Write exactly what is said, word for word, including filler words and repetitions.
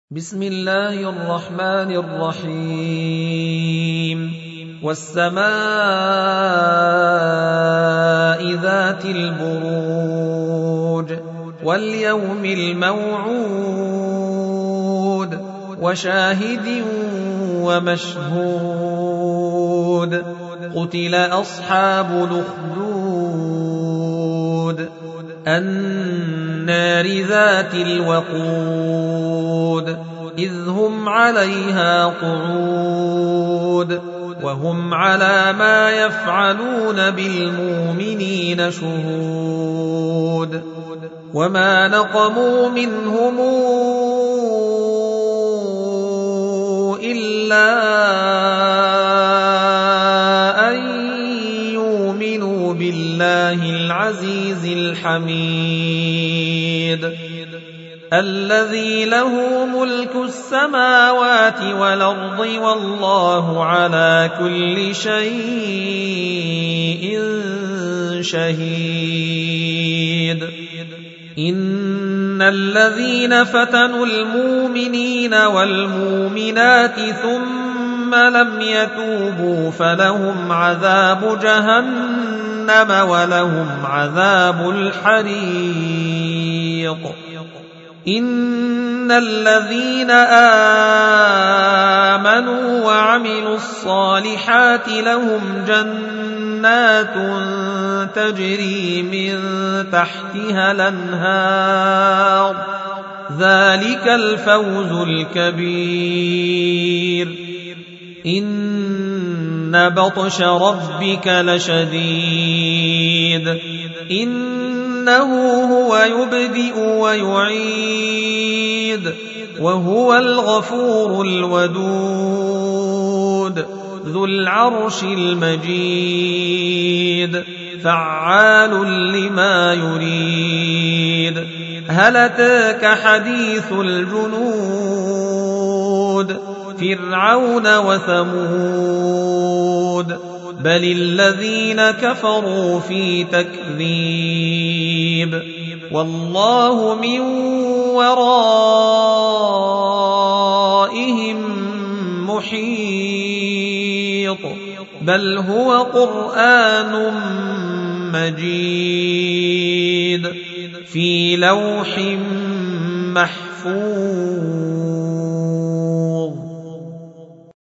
بسم الله الرحمن الرحيم والسماء ذات البروج واليوم الموعود وشاهد ومشهود قتل أصحاب الأخدود النار ذات الوقود إذ هم عليها قعود وهم على ما يفعلون بالمؤمنين شهود وما نقموا منهم إلا أن يؤمنوا بالله العزيز الحميد الذي له ملك السماوات والأرض والله على كل شيء شهيد إن الذين فتنوا المؤمنين والمؤمنات ثم لم يتوبوا فلهم عذاب جهنم ولهم عذاب الحريق إن الذين آمنوا وعملوا الصالحات لهم جنات تجري من تحتها الأنهار ذلك الفوز الكبير إن بطش ربك لشديد إنه هو يبدئ ويعيد وهو الغفور الودود ذو العرش المجيد فعال لما يريد هل أتاك حديث الجنود فرعون وثمود بل الذين كفروا في تكذيب والله من ورائهم محيط بل هو قرآن مجيد في لوح محفوظ.